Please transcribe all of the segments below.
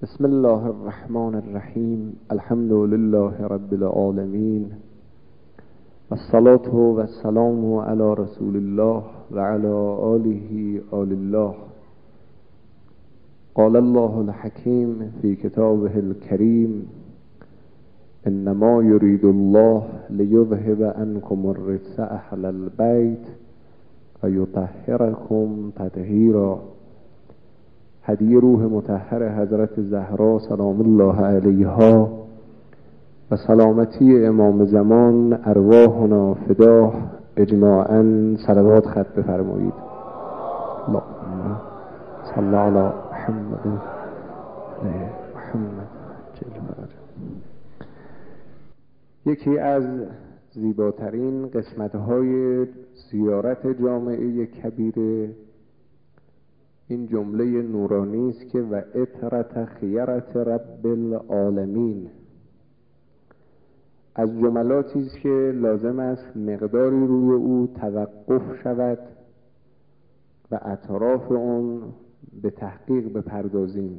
بسم الله الرحمن الرحیم. الحمد لله رب العالمین و الصلاة و السلام علی رسول الله و علی آله آل الله. قال الله الحکیم فی کتابه الکریم: انما یرید الله لیذهب عنکم الرجس اهل البیت و یطهرکم تطهیرا. هدیه روح مطهر حضرت زهرا سلام الله علیها و سلامتی امام زمان ارواحنا فداه اجماعاً صلوات ختم بفرمایید. اللهم صل علی محمد محمد. یکی از زیباترین قسمت‌های زیارت جامعه کبیره این جمله نورانی است که و اطرت خیرت رب العالمین. از جملاتی است که لازم است مقداری روی او توقف شود و اطراف اون به تحقیق بپردازیم.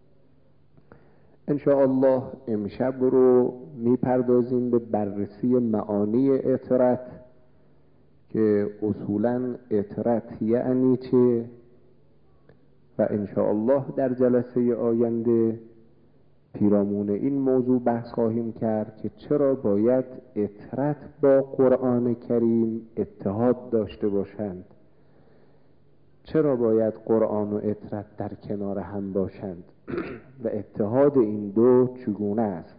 ان شاء الله امشب رو میپردازیم به بررسی معانی اطرت که اصولاً اطرت یعنی چه، و ان شاء الله در جلسه آینده پیرامون این موضوع بحث خواهیم کرد که چرا باید اطرت با قرآن کریم اتحاد داشته باشند، چرا باید قرآن و اطرت در کنار هم باشند و اتحاد این دو چگونه است.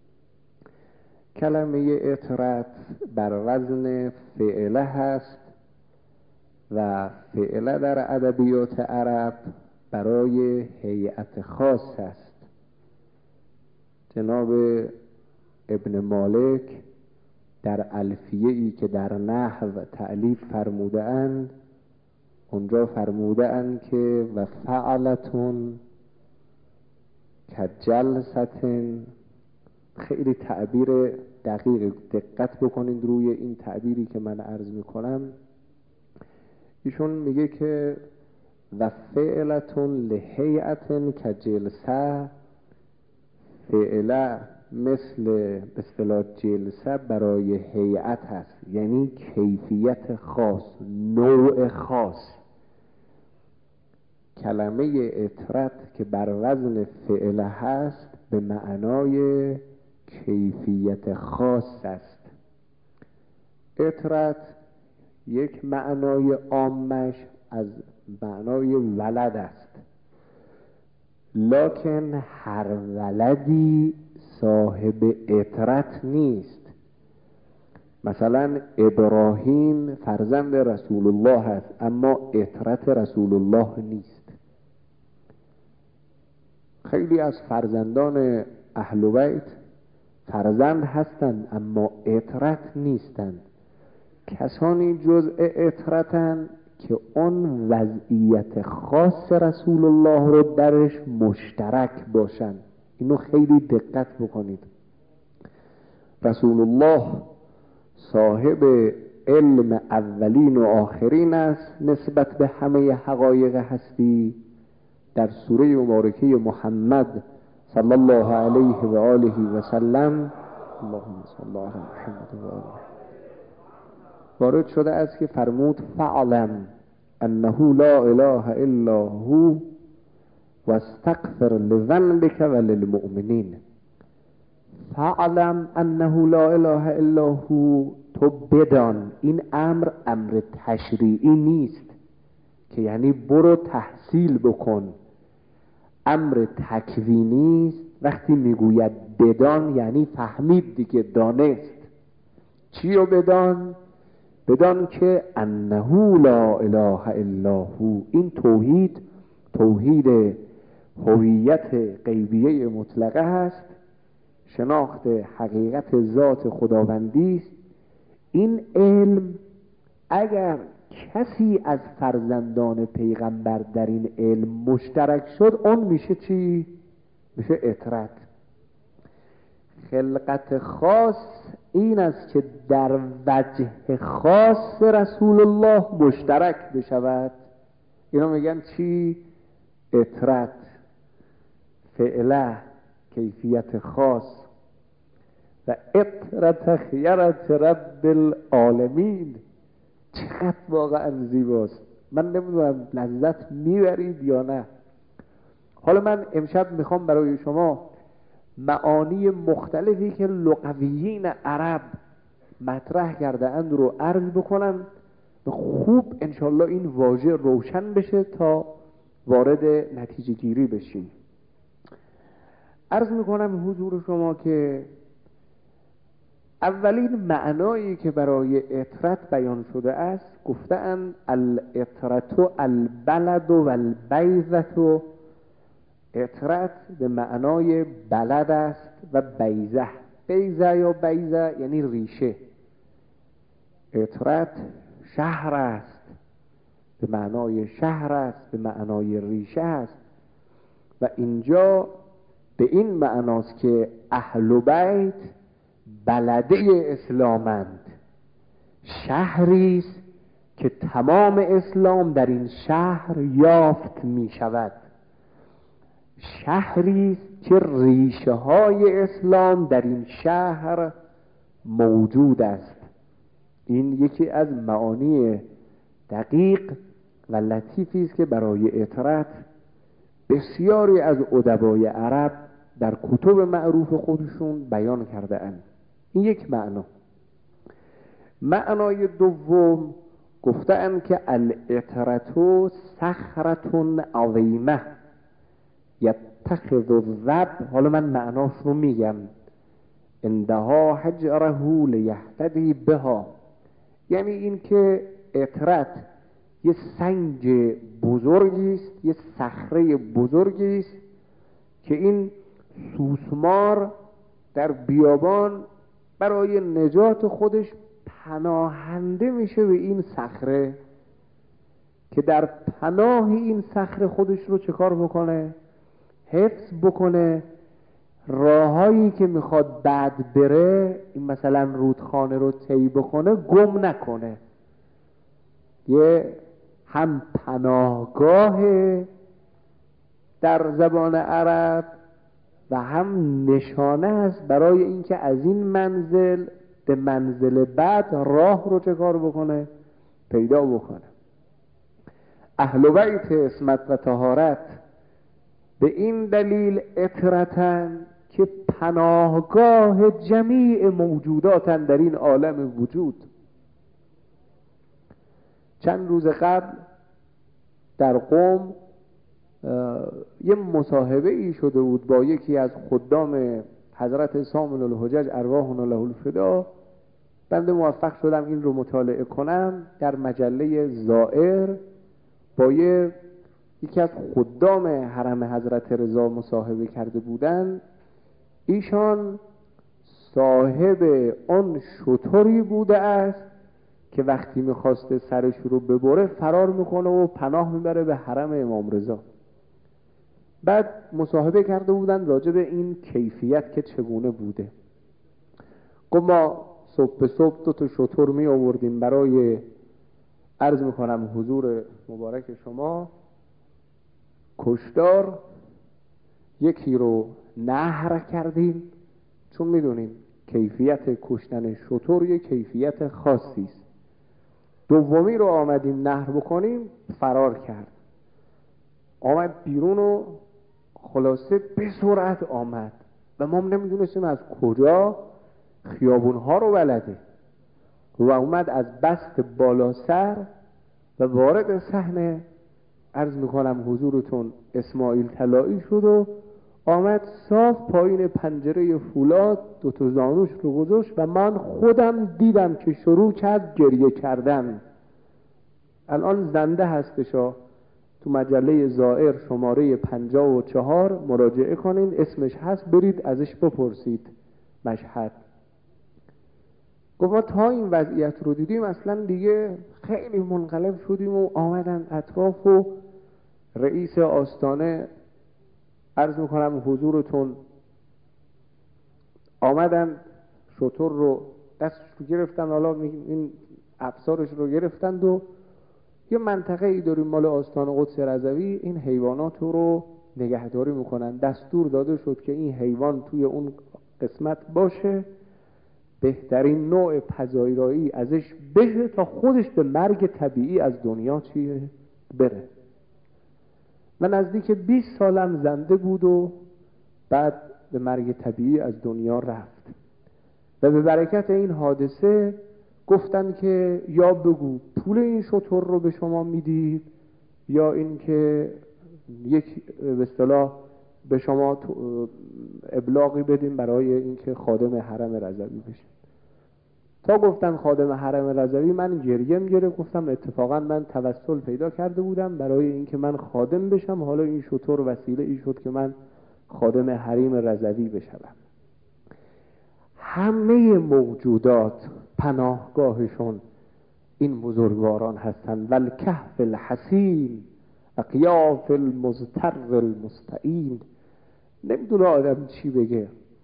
کلمه اطرت بر وزن فعله هست و فعله در ادبیات عرب برای هیئت خاص است. جناب ابن مالک در الفیه‌ای که در نحو تألیف فرموده اند، اونجا فرموده اند که و فعلتون کجلستن. خیلی تعبیر دقیق، دقت بکنید روی این تعبیری که من عرض میکنم. ایشون میگه که و فعلتون لهیئتن کجلسه، فعله مثل به اصطلاح جلسه برای هیئت هست، یعنی کیفیت خاص، نوع خاص. کلمه اطرت که بر وزن فعله هست به معنای کیفیت خاص است. اطرت یک معنای عامش از معنای ولد است، لکن هر ولدی صاحب اطرت نیست. مثلا ابراهیم فرزند رسول الله است اما اطرت رسول الله نیست. خیلی از فرزندان اهل بیت فرزند هستند اما اطرت نیستند. کسانی جزء اطرتن که اون وضعیت خاص رسول الله رو درش مشترک باشن. اینو خیلی دقت بکنید. رسول الله صاحب علم اولین و آخرین است نسبت به همه حقایق هستی. در سوره مبارکه محمد صلی الله علیه و آله و سلم، اللهم صل علی محمد و آله، وارد شده است که فرمود فعلم انه لا اله الا هو و استغفر لذنبک و للمؤمنین. فعلم انه لا اله الا هو، تو بدان این امر تشریعی نیست که یعنی برو تحصیل بکن. امر تکوینی است. وقتی میگوید بدان یعنی فهمید دیگه، دانست. چی رو بدان؟ بدان که انه لا اله الا هو. این توحید هویت غیبیه مطلقه است، شناخت حقیقت ذات خداوندی است. این علم اگر کسی از فرزندان پیغمبر در این علم مشترک شد، اون میشه چی؟ میشه اطرت. خلقت خاص این است که در وجه خاص رسول الله مشترک بشود. اینا میگن چی؟ اطرت. فعله کیفیت خاص و اطرت خیرت رب العالمین چقدر واقعا زیباست. من نمیدونم لذت میبرید یا نه. حالا من امشب میخوام برای شما معانی مختلفی که لغویین عرب مطرح کرده اند رو عرض بکنم و خوب انشالله این واژه روشن بشه تا وارد نتیجه گیری بشیم. عرض میکنم حضور شما که اولین معنایی که برای اطرت بیان شده است گفتند الاطرت البلد و البیضة. اطرت به معنای بلد است و بیضه. بیضه یا بیضه یعنی ریشه. اطرت شهر است، به معنای شهر است، به معنای ریشه است و اینجا به این معناست که اهل بیت بلده اسلامند، شهری است که تمام اسلام در این شهر یافت می شود، شهری است که ریشه های اسلام در این شهر موجود است. این یکی از معانی دقیق و لطیفی است که برای اطرت بسیاری از ادبای عرب در کتب معروف خودشون بیان کرده اند. این یک معنا. معنای دوم گفتند که الاطرت صخرة عظیمه یتخذ الذب. حالا من معناش رو میگم. اندها حجره لیهتدی بها. یعنی این که اطرت یه سنگ بزرگی است، یه صخره بزرگی است که این سوسمار در بیابان برای نجات خودش پناهنده میشه به این صخره که در پناه این صخره خودش رو چه کار بکنه؟ حفظ بکنه. راهایی که میخواد بعد بره، این مثلا رودخانه رو طی بکنه، گم نکنه. یه هم پناهگاه در زبان عرب و هم نشانه است برای اینکه از این منزل به منزل بعد راه رو چه کار بکنه؟ پیدا بکنه. اهل بیت عصمت و طهارت به این دلیل اطرتن که پناهگاه جمیع موجوداتن در این عالم وجود. چند روز قبل در قم یه مصاحبه ای شده بود با یکی از خدام حضرت سامن الحجج ارواحنا له الفدا. بنده موفق شدم این رو مطالعه کنم. در مجله زائر با یکی از خدام حرم حضرت رضا مصاحبه کرده بودند. ایشان صاحب آن شتری بوده است که وقتی میخواسته سرش رو ببره فرار میکنه و پناه میبره به حرم امام رضا. بعد مصاحبه کرده بودن راجع به این کیفیت که چگونه بوده. گفت ما صبح به صبح 2 تا شتر می آوردیم برای عرض میکنم حضور مبارک شما کشتار. یکی رو نحر کردیم، چون میدونیم کیفیت کشتن شتر یک کیفیت خاصی است. دومی رو آمدیم نحر بکنیم، فرار کرد. آمد بیرون و خلاصه به سرعت آمد و ما نمیدونستیم از کجا خیابونها رو بلده و اومد از بست بالا سر و وارد صحنه عرض میکنم حضورتون اسماعیل طلایی شد و آمد صاف پایین پنجره فولاد 2 تا زانوش رو گذاشت و من خودم دیدم که شروع کرد گریه کردن. الان زنده هستشا، تو مجله زائر شماره 54 مراجعه کنین، اسمش هست، برید ازش بپرسید مشهد. گفت ما تا این وضعیت رو دیدیم اصلا دیگه خیلی منقلب شدیم و آمدن اطراف و رئیس آستانه عرض میکنم حضورتون آمدن شتر رو دستش رو گرفتن، حالا این افسارش رو گرفتند و یه منطقه ای داریم مال آستان قدس رضوی، این حیوانات رو نگهداری میکنن. دستور داده شد که این حیوان توی اون قسمت باشه، بهترین نوع پذیرایی ازش بشه تا خودش به مرگ طبیعی از دنیا بره. و نزدیک 20 سالم زنده بود و بعد به مرگ طبیعی از دنیا رفت. و به برکت این حادثه گفتن که یا بگو پول این شتر رو به شما میدید یا این که یک به اصطلاح به شما ابلاغی بدیم برای اینکه خادم حرم رضوی بشین. تا گفتن خادم حرم رضوی من گریم گرفت. گفتم اتفاقا من توسل پیدا کرده بودم برای اینکه من خادم بشم، حالا این شتر وسیله ای شد که من خادم حریم رضوی بشم. همه موجودات پناهگاهشون این بزرگواران هستند. والکهف الحصین اقیاف المضطر المستعین. نمیدونه آدم چی بگه.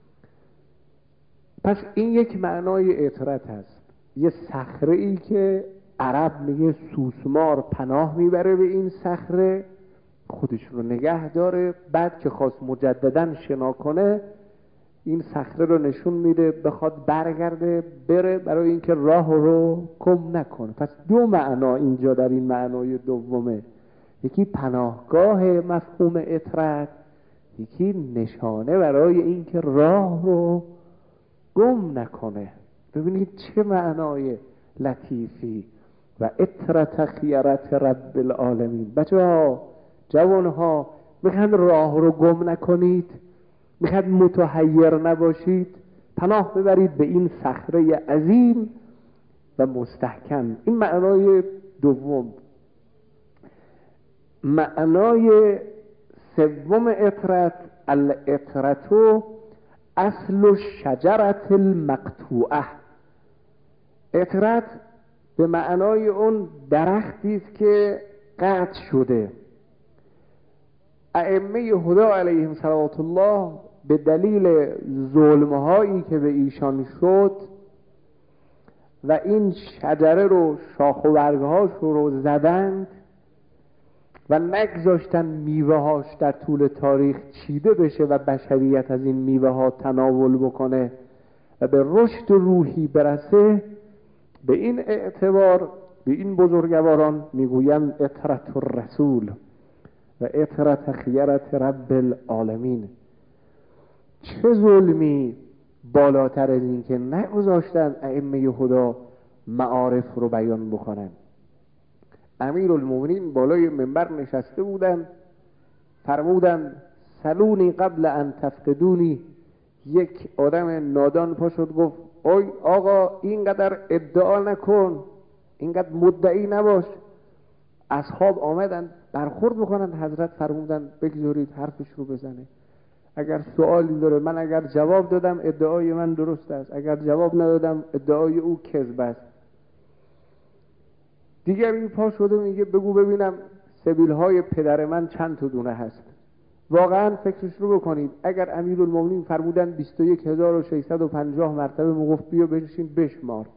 پس این یک معنای اطرت هست. یه صخره ای که عرب میگه سوسمار پناه میبره به این صخره، خودش رو نگه داره، بعد که خواست مجدداً شنا کنه این صخره رو نشون میده بخواد برگرده بره برای اینکه راه رو گم نکنه. پس دو معنا اینجا در این معنای دومه، یکی پناهگاه مفهوم اطرت، یکی نشانه برای اینکه راه رو گم نکنه. ببینید چه معنای لطیفی. و اطرت خیرت رب العالمین. بچه‌ها، جوانها، میخواید راه رو گم نکنید، میخواید متحیر نباشید، پناه ببرید به این صخره عظیم و مستحکم. این معنای دوم. معنای سوم اطرت، الاطرتو اصل شجرت المقطوعه. اطرت به معنای اون درختی است که قطع شده. ائمه هدی علیهم صلوات الله به دلیل ظلم‌هایی که به ایشان شد و این شجره رو شاخ و برگ‌هاش رو زدند و نگذاشتن میوه‌هاش در طول تاریخ چیده بشه و بشریت از این میوه‌ها تناول بکنه و به رشد روحی برسه، به این اعتبار به این بزرگواران میگویم اطرت الرسول و اطرت خیرت رب العالمین. چه ظلمی بالاتر از این که نگذاشتن ائمه هدی معارف رو بیان بکنن. امیرالمومنین بالای منبر نشسته بودن، فرمودن سلونی قبل ان تفقدونی. یک آدم نادان پا شد گفت اوی آقا اینقدر ادعا نکن، اینقدر مدعی نباش. اصحاب آمدن برخورد بکنن، حضرت فرمودن بگذارید حرفش رو بزنه. اگر سوالی داره، من اگر جواب دادم ادعای من درست است، اگر جواب ندادم ادعای او کذب است. دیگری پا شده میگه بگو ببینم سبیل‌های پدر من چند تا دونه هست. واقعا فکرش رو بکنید. اگر امیرالمومنین فرمودن 21650 مرتبه میگفت بیا بشین بشمار.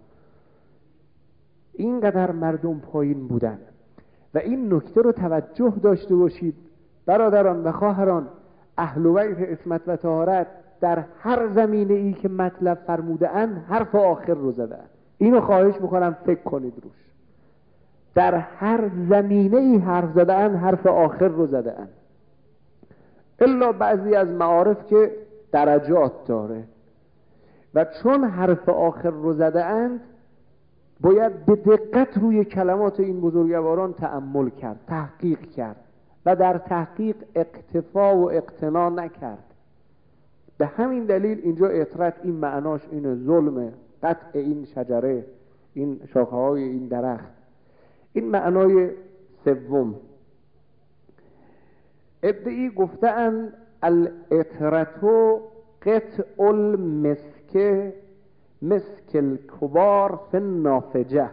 اینقدر مردم پایین بودن. و این نکته رو توجه داشته باشید برادران و خواهران، اهل بیت عصمت و طهارت در هر زمینه ای که مطلب فرموده اند حرف آخر رو زدن. اینو خواهش میکنم فکر کنید روش. در هر زمینه ای حرف زده اند حرف آخر رو زده اند. الا بعضی از معارف که درجات داره و چون حرف آخر رو زده اند باید به دقت روی کلمات این بزرگواران تأمل کرد، تحقیق کرد و در تحقیق اقتفا و اقتنا نکرد. به همین دلیل اینجا اطرت این معناش اینه، ظلم، قطع این شجره، این شاخه‌های این درخت. این معنای سوم. ادعی گفتن الاطرتو قطع المسک مسک الکبار فی النافجه.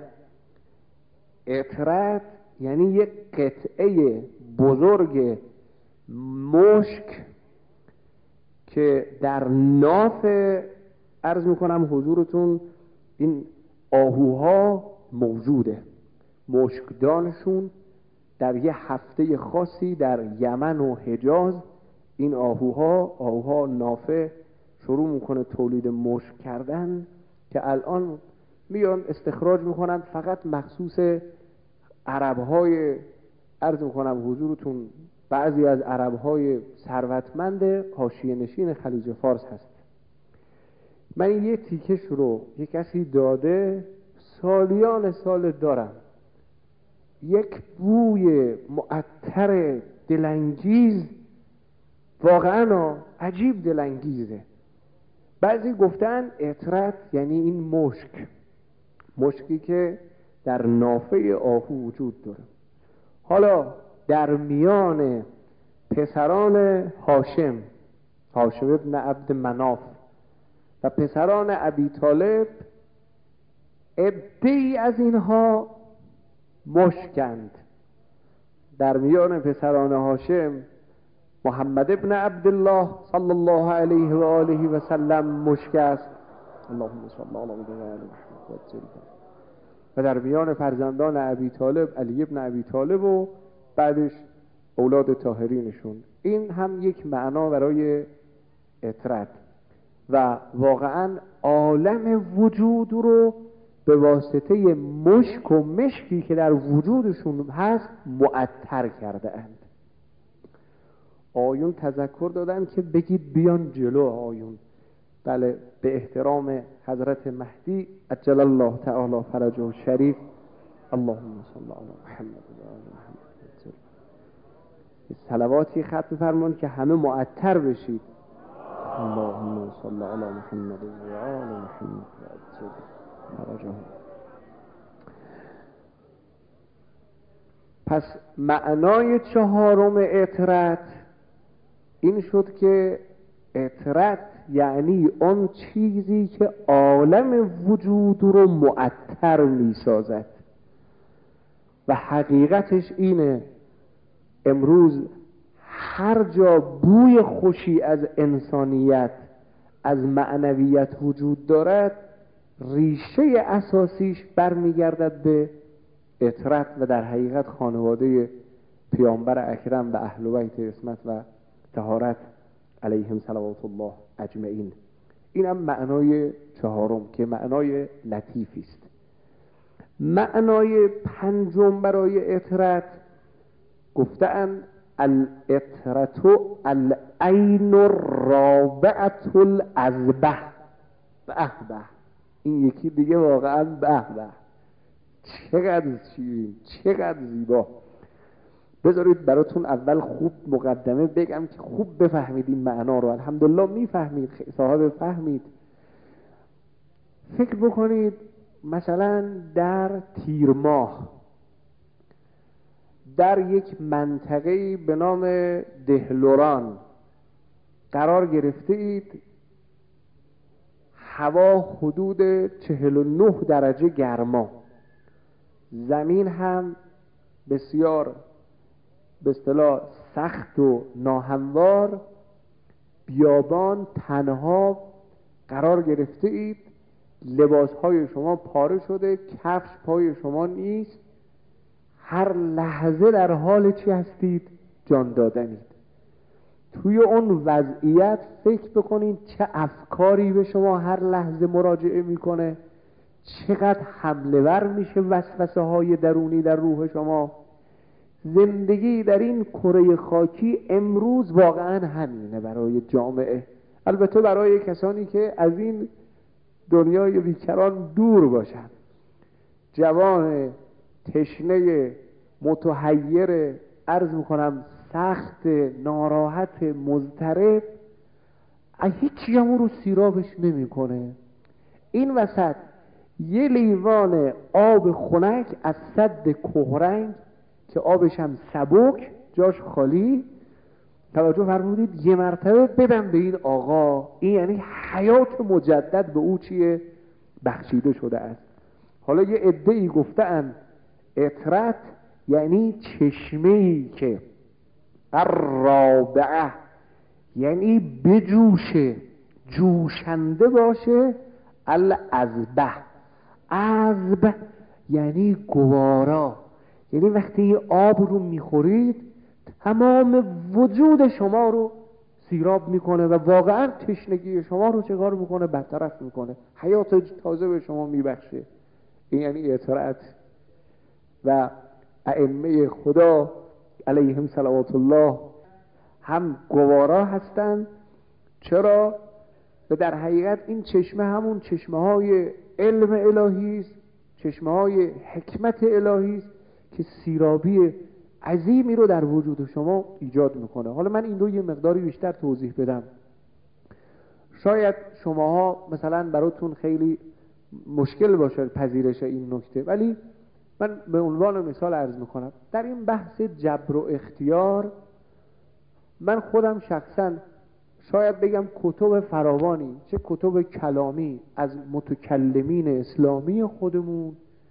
اطرت یعنی یک قطعه بزرگ مشک که در ناف، عرض میکنم حضورتون، این آهوها موجوده، مشکدانشون در یه هفته خاصی در یمن و حجاز این آهوها نافه شروع میکنه تولید مشک کردن که الان میان استخراج میکنن، فقط مخصوص عربهای، عرض میکنم حضورتون، بعضی از عربهای ثروتمند حاشیه نشین خلیج فارس هست. من یه تیکش رو یک کسی داده، سالیان سال دارم، یک بوی معطر دلانگیز، واقعا عجیب دلانگیزه. بعضی گفتن عطرت یعنی این مشکی که در نافه آهو وجود داره. حالا در میان پسران هاشم ابن عبد مناف و پسران ابی طالب، عده‌ای از اینها مشکند. در میان پسران هاشم محمد ابن عبدالله صلی الله علیه و آله و سلم مشک است، اللهم صل علی محمد. و در میان فرزندان ابی طالب علی ابن ابی طالب و بعدش اولاد طاهرینشون. این هم یک معنا برای عطرت و واقعا عالم وجود رو به واسطه مشک و مشکی که در وجودشون هست معطر کرده اند. آیون تذکر دادن که بگید بیان جلو آیون. بله، به احترام حضرت مهدی عجل الله تعالی فرجه شریف، اللهم صل علی محمد و آل محمد. صلواتی ختم فرمون که همه معطر بشید. اللهم صل علی محمد و آل محمد و عجل فرجه. پس معنای چهارم عطرت این شد که عطرت یعنی اون چیزی که عالم وجود رو معطر می سازد. و حقیقتش اینه، امروز هر جا بوی خوشی از انسانیت، از معنویت وجود دارد، ریشه اساسیش برمیگردد به عطرت و در حقیقت خانواده پیامبر اکرم و اهل بیت عصمت و طهارت علیهم صلوات الله اجمعین. این هم معنای چهارم که معنای لطیفی است. معنای پنجم برای عطرت گفتن العطرت العین الرابعة الازبه. به به، این یکی دیگه واقعا به به، چقدر شیرین، چقدر زیبا. بذارید براتون اول خوب مقدمه بگم که خوب بفهمید این معنا رو. الحمدلله میفهمید، صاحب فهمید. فکر بکنید مثلا در تیر ماه در یک منطقه به نام دهلوران قرار گرفته اید، هوا حدود 49 درجه گرما، زمین هم بسیار به اصطلاح سخت و ناهموار، بیابان تنها قرار گرفته اید، لباسهای شما پاره شده، کفش پای شما نیست، هر لحظه در حال چی هستید؟ جان دادنید. توی اون وضعیت فکر بکنید چه افکاری به شما هر لحظه مراجعه میکنه، چقدر حمله ور میشه وسوسه های درونی در روح شما. زندگی در این کره خاکی امروز واقعا همینه برای جامعه، البته برای کسانی که از این دنیای بیکران دور باشن. جوان تشنه متحیر، عرض میکنم سخت، ناراحت، مضطرب، هیچی هم رو سیرابش نمیکنه. این وسط یه لیوان آب خنک از سد کهرنگ که آبش هم سبک، جاش خالی، توجه فرمودید، یه مرتبه بدم به این آقا، این یعنی حیات مجدد به او چیه؟ بخشیده شده است. حالا یه عده‌ای گفتن عطرت یعنی چشمه‌ای که الرابعه یعنی بجوشه، جوشنده باشه، الازبه، ازبه یعنی گوارا، یعنی وقتی آب رو میخورید تمام وجود شما رو سیراب میکنه و واقعا تشنگی شما رو چه کار میکنه؟ برطرف میکنه، حیات تازه به شما میبخشه. این یعنی اطرت. و ائمه خدا علیهم صلوات الله هم گوارا هستند. چرا؟ و در حقیقت این چشمه همون چشمه های علم الهی است، چشمه های حکمت الهی است که سیرابی عظیمی رو در وجود شما ایجاد میکنه. حالا من این رو یه مقداری بیشتر توضیح بدم. شاید شماها مثلا براتون خیلی مشکل باشه پذیرش این نکته، ولی من به عنوان مثال عرض میکنم. در این بحث جبر و اختیار من خودم شخصا شاید بگم کتب فراوانی، چه کتب کلامی از متکلمین اسلامی خودمون،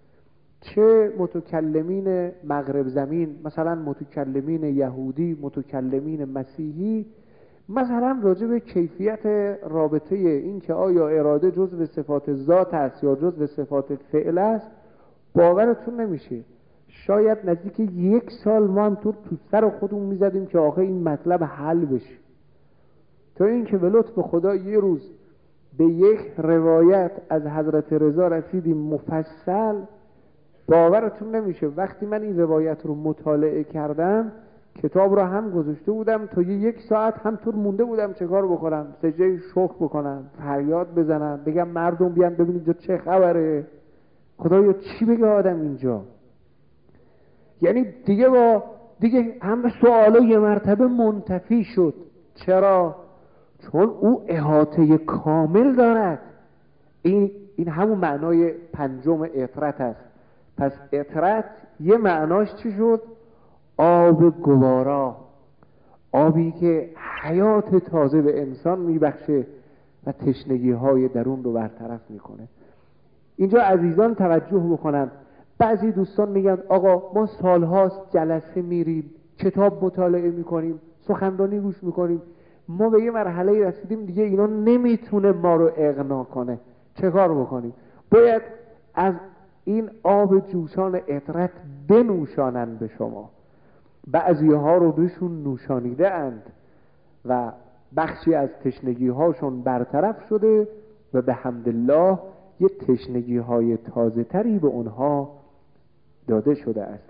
چه متکلمین مغرب زمین، مثلا متکلمین یهودی، متکلمین مسیحی، مثلا راجع به کیفیت رابطه این که آیا اراده جزء صفات ذات است یا جزء صفات فعل است، باورتون نمیشه شاید نزدیک 1 سال ما هم تو سر خودمون میزدیم که آخه این مطلب حل بشه، تا اینکه به لطف خدا یه روز به یک روایت از حضرت رضا رسیدیم مفصل. باورتون نمیشه وقتی من این روایت رو مطالعه کردم، کتاب رو هم گذاشته بودم تا 1 ساعت همطور مونده بودم چه کار بکنم؟ سجده شکر بکنم، فریاد بزنم، بگم مردم بیان ببینید اینجا چه خبره، خدایا چی بگه آدم اینجا. یعنی دیگه هم سوالا یه مرتبه منتفی شد. چرا؟ چون او احاطه کامل دارد. این همون معنای 5 اطرت است. پس اطرت یه معناش چی شد؟ آب گوارا، آبی که حیات تازه به انسان میبخشه و تشنگی های درون رو برطرف میکنه. اینجا عزیزان توجه بکنن، بعضی دوستان میگن آقا ما سالهاست جلسه میریم، کتاب مطالعه میکنیم، سخنرانی گوش میکنیم، ما به یه مرحله رسیدیم دیگه اینا نمیتونه ما رو اغنا کنه، چه کار بکنیم؟ باید از این آب جوشان اطرت بنوشانن به شما. بعضی ها رو بهشون نوشانیده اند و بخشی از تشنگی هاشون برطرف شده و به حمدالله یه تشنگی های تازه تری به اونها داده شده است.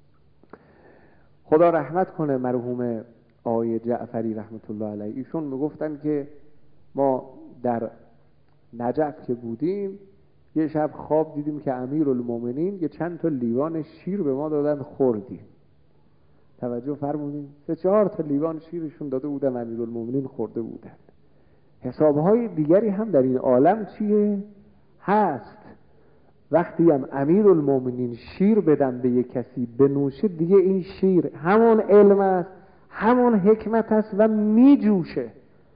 خدا رحمت کنه مرحوم آقای جعفری رحمت الله علیه. ایشون میگفتن که ما در نجف که بودیم یه شب خواب دیدیم که امیرالمومنین یه چند تا لیوان شیر به ما دادن خوردیم. توجه فرمودین؟ 3-4 تا لیوان شیرشون داده بودن، امیرالمومنین خورده بودن. حسابهای دیگری هم در این عالم چیه؟ هست. وقتی هم امیرالمومنین شیر بدن به یک کسی بنوشه، دیگه این شیر همون علم است، همون حکمت است و میجوشه.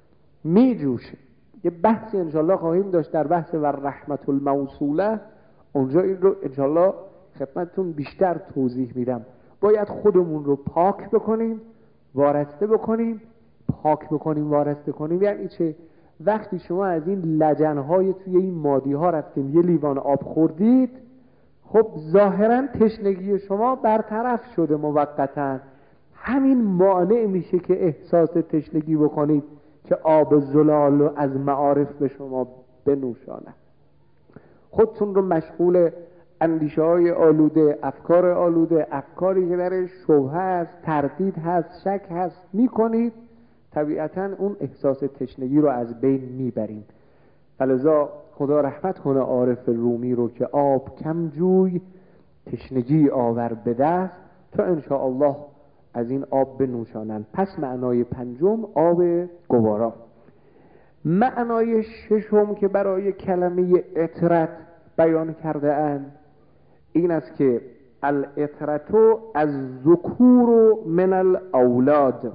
یه بحثی انشالله خواهیم داشت در بحث و رحمت الموصوله، اونجا این رو انشالله خدمتتون بیشتر توضیح میدم. باید خودمون رو پاک بکنیم، وارسته بکنیم. پاک بکنیم، وارسته کنیم یعنی چه؟ وقتی شما از این لجنهای توی این مادی ها رفتیم یه لیوان آب خوردید، خب ظاهرا تشنگی شما برطرف شده موقتا. همین مانع میشه که احساس تشنگی بکنید که آب زلال از معارف به شما بنوشانه. خودتون رو مشغول اندیشه های آلوده، افکار آلوده، افکاری که در شبهه هست، تردید هست، شک هست میکنید، طبیعتا اون احساس تشنگی رو از بین میبریم. فلذا خدا رحمت کنه عارف رومی رو که آب کم جوی تشنگی آور به دست تا انشاءالله از این آب بنوشانند. پس معنای 5 آب گوارا. معنای 6 که برای کلمه اطرت بیان کرده اند این است که الاطرتو از ذکور من الاولاد،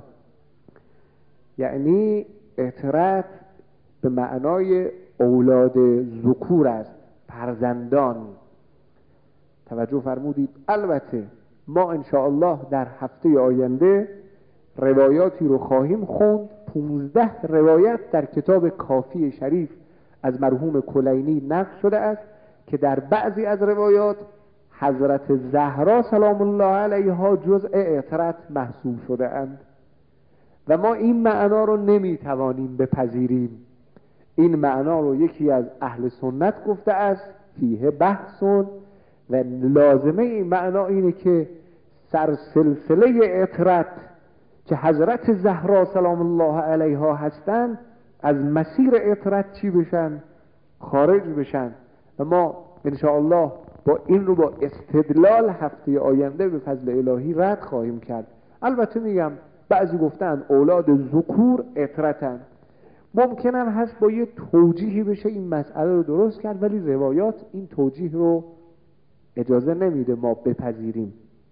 یعنی اطرت به معنای اولاد ذکور است، فرزندان. توجه فرمودید؟ البته ما انشاءالله در هفته آینده روایاتی رو خواهیم خوند. 15 روایت در کتاب کافی شریف از مرحوم کلینی نقل شده است که در بعضی از روایات حضرت زهرا سلام الله علیها جزء اطرت محسوب شده اند و ما این معنا رو نمیتوانیم بپذیریم. این معنا رو یکی از اهل سنت گفته است فیه بحثون و لازمه این معنا اینه که سرسلسله اطرت که حضرت زهرا سلام الله علیها هستند از مسیر اطرت چی بشن؟ خارج بشن. و ما انشاءالله با این رو با استدلال هفته آینده به فضل الهی رد خواهیم کرد. البته میگم بعضی گفتن اولاد ذکور اطرتن، ممکنن هست با یه توجیهی بشه این مسئله رو درست کرد، ولی روایات این توجیه رو اجازه نمیده ما بپذیریم.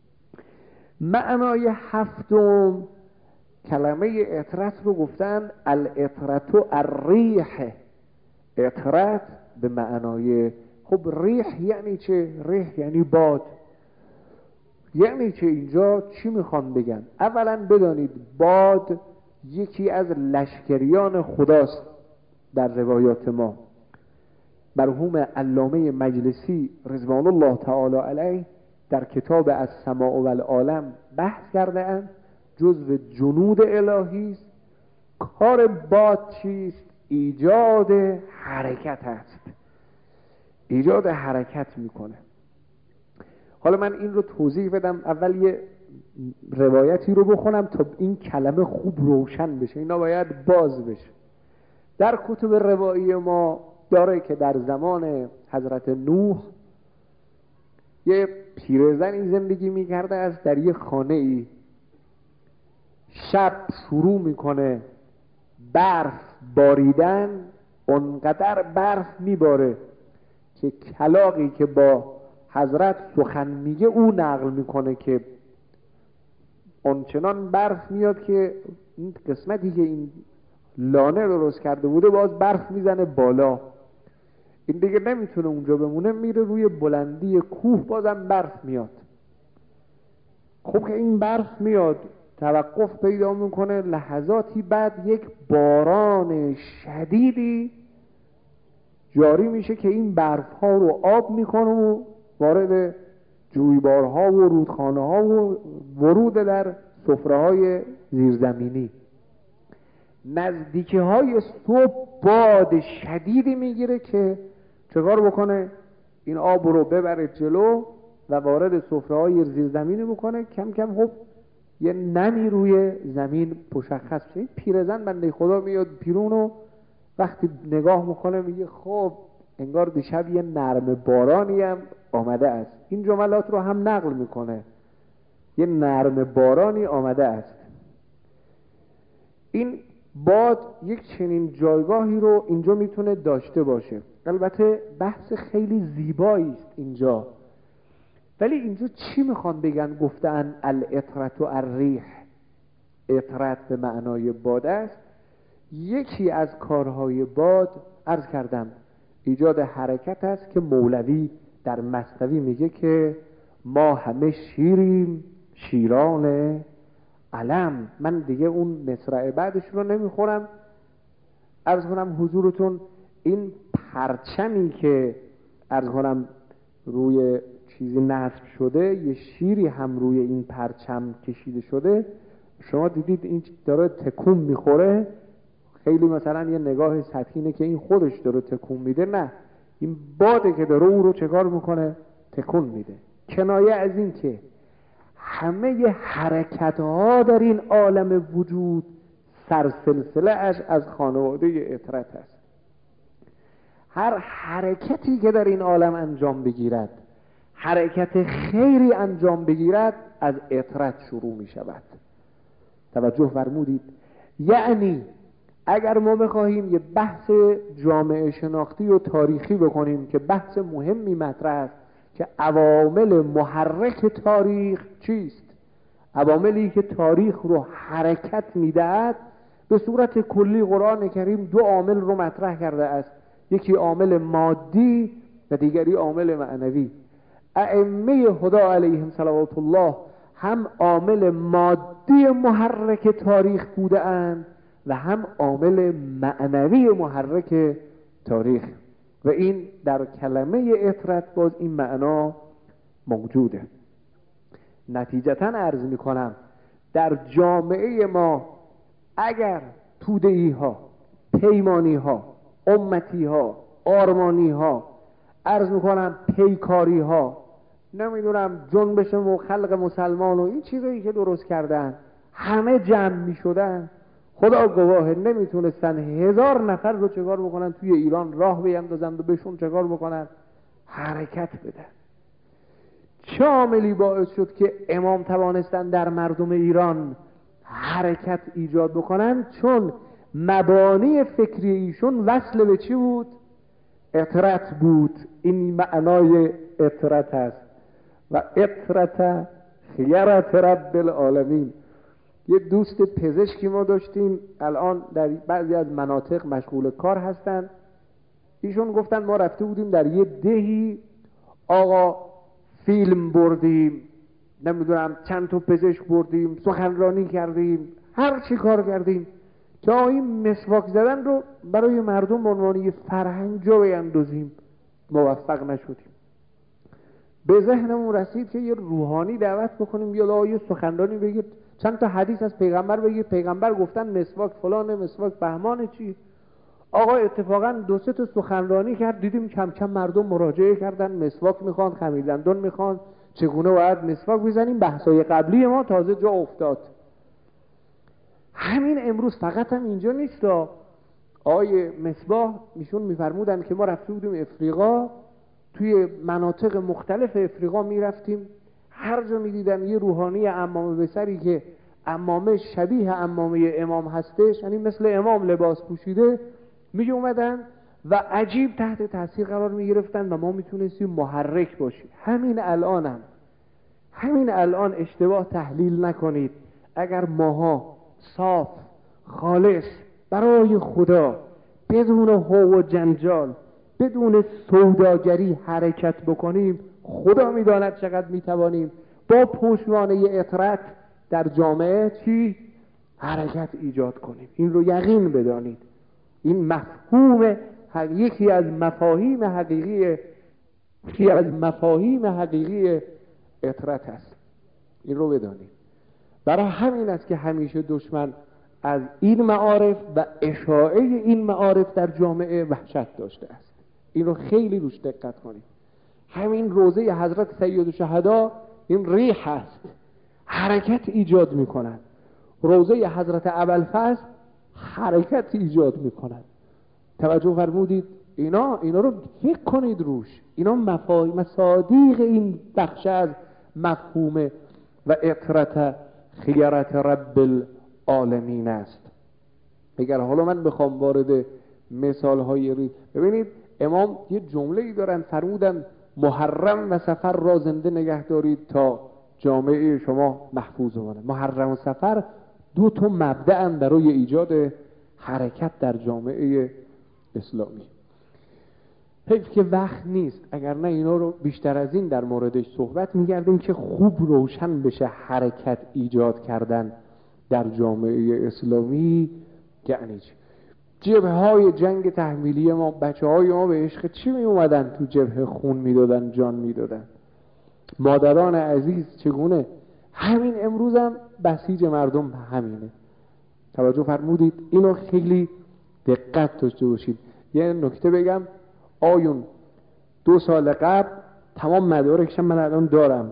معنای هفتم کلمه اطرت رو گفتن الاطرت و الریح. اطرت به معنای، خب ریح یعنی چه؟ ریح یعنی باد. یعنی چه؟ اینجا چی میخوان بگن؟ اولا بدانید باد یکی از لشکریان خداست در روایات ما. مرحوم علامه مجلسی رضوان الله تعالی علیه در کتاب از سماع و العالم بحث کرده اند جزو جنود الهی است. کار باد چیست؟ ایجاد حرکت است. ایجاد حرکت میکنه. حالا من این رو توضیح بدم. اول یه روایتی رو بخونم تا این کلمه خوب روشن بشه. اینا باید باز بشه. در کتب روایی ما داره که در زمان حضرت نوح یه پیرزنی زندگی میکرده است در یه خانه ای. شب شروع میکنه برف باریدن، اونقدر برف میباره که کلاغی که با حضرت سخن میگه او نقل میکنه که اونچنان برف میاد که این قسمتی که این لانه درست کرده بوده باز برف میزنه بالا. این دیگه نمیتونه اونجا بمونه، میره روی بلندی کوه، بازم برف میاد. خب که این برف میاد توقف پیدا میکنه، لحظاتی بعد یک باران شدیدی جاری میشه که این برف ها رو آب میکنه و وارد جویبارها و رودخانه ها و ورود در سفره های زیرزمینی. نزدیکی های صبح باد شدیدی میگیره که چکار بکنه؟ این آب رو ببره جلو و وارد سفره های زیرزمینی بکنه. کم کم خب یه نمی روی زمین مشخص میشه. این پیرزن بنده خدا میاد پیرون و وقتی نگاه میکنه میگه خب انگار دیشب یه نرم بارانی هم آمده است. این جملات رو هم نقل میکنه، یه نرم بارانی آمده است. این باد یک چنین جایگاهی رو اینجا میتونه داشته باشه. البته بحث خیلی زیبایی است اینجا، ولی اینجا چی میخوان بگن؟ گفتن الاطرت و الریح. اطرت به معنای باد است. یکی از کارهای باد عرض کردم ایجاد حرکت است که مولوی در مثنوی میگه که ما همه شیریم شیران علم. من دیگه اون مصرع بعدش رو نمیخورم. عرض کنم حضورتون این پرچمی که عرض کنم روی چیزی نصب شده، یه شیری هم روی این پرچم کشیده شده، شما دیدید این داره تکون میخوره. خیلی مثلا یه نگاه سطحینه که این خودش داره تکون میده، نه، این باده که داره او رو چکار میکنه؟ تکون میده. کنایه از این که همه حرکت ها در این عالم وجود سرسلسله اش از خانواده اطرت است. هر حرکتی که در این عالم انجام بگیرد، حرکت خیری انجام بگیرد، از اطرت شروع می شود. توجه فرمودید؟ یعنی اگر ما بخواهیم یه بحث جامعه شناختی و تاریخی بکنیم که بحث مهمی مطرح است که عوامل محرک تاریخ چیست، عواملی که تاریخ رو حرکت میدهد، به صورت کلی قرآن کریم دو عامل رو مطرح کرده است. یکی عامل مادی و دیگری عامل معنوی. ائمه خدا علیهم صلوات الله هم عامل مادی محرک تاریخ بوده اند و هم عامل معنوی محرک تاریخ. و این در کلمه اطرت باز این معنا موجوده. نتیجتاً عرض میکنم در جامعه ما اگر توده‌ای ها، پیمانی ها، امتی ها، آرمانی ها، عرض میکنم پیکاری ها، نمیدونم جنبش خلق مسلمان و این چیزایی که درست کردن، همه جمع میشدن، خدا گواهه نمیتونستن 1000 نفر رو چکار بکنن توی ایران راه بیندازن و بهشون چکار بکنن حرکت بدن. چه عاملی باعث شد که امام توانستن در مردم ایران حرکت ایجاد بکنن؟ چون مبانی فکری ایشون وصل به چی بود؟ اطرت بود. این معنای اطرت است و اطرت خیرت رب العالمین. یه دوست پزشکی ما داشتیم، الان در بعضی از مناطق مشغول کار هستن. ایشون گفتن ما رفته بودیم در یه دهی، آقا فیلم بردیم، نمیدونم چند تا پزشک بردیم، سخنرانی کردیم، هر چی کار کردیم تا این مسواک زدن رو برای مردم به عنوان یه فرهنگ جا بیندازیم، موفق نشدیم. به ذهنمون رسید که یه روحانی دعوت بکنیم، یا یه سخنرانی بگید، چند تا حدیث از پیغمبر بگید، پیغمبر گفتن مسواک فلانه، مسواک بهمانه چی. آقا اتفاقا 2-3 تا سخنرانی کرد، دیدیم کم کم مردم مراجعه کردن، مسواک میخوان، خمیردندون میخوان، چگونه باید مسواک بزنیم. بحثای قبلی ما تازه جا افتاد. همین امروز فقط هم اینجا نیست. آقای مصباح ایشون میفرمودن که ما رفته بودیم افریقا، توی مناطق مختلف افریقا میرفتیم، هر جا میدیدن یه روحانی عمامه به سری که عمامه شبیه عمامه امام هستش، یعنی مثل امام لباس پوشیده، می اومدن و عجیب تحت تاثیر قرار می گرفتن و ما میتونستیم محرک باشیم. همین الان اشتباه تحلیل نکنید. اگر ماها صاف خالص برای خدا بدون هو و جنجال، بدون سوداگری حرکت بکنیم، خدا میداند چقدر میتوانیم با پشتوانه اطرت در جامعه چی حرکت ایجاد کنیم. این رو یقین بدانید. این مفهوم یکی از مفاهیم حقیقی اطرت است. این رو بدانید. برای همین است که همیشه دشمن از این معارف و اشاعه این معارف در جامعه وحشت داشته است. این رو خیلی روش دقت کنید. همین روزه حضرت سید الشهدا این ریح است، حرکت ایجاد میکنند. روزه حضرت ابوالفضل حرکت ایجاد میکنند. توجه فرمودید؟ اینا رو فکر کنید روش. اینا مصادیق این بخش از مفهوم و اطرت خیرت رب العالمین است. اگر حالا من بخوام وارد مثال های ببینید، امام یه جمله ای دارن، فرمودن محرم و سفر را زنده نگه دارید تا جامعه شما محفوظ بمانه. محرم و سفر 2 تا مبدأ برای ایجاد حرکت در جامعه اسلامی. حیف که وقت نیست، اگر نه اینا رو بیشتر از این در موردش صحبت می‌کردیم که خوب روشن بشه حرکت ایجاد کردن در جامعه اسلامی یعنی چی. جبهه‌های جنگ تحمیلی ما، بچه‌های ما به عشق چی می اومدن تو جبهه؟ خون میدادن، جان میدادن. مادران عزیز چگونه؟ همین امروز هم بسیج مردم همینه. توجه فرمودید؟ اینو خیلی دقت داشته باشید. یه نکته بگم، آیون 2 سال قبل تمام مدارکش من الان دارم،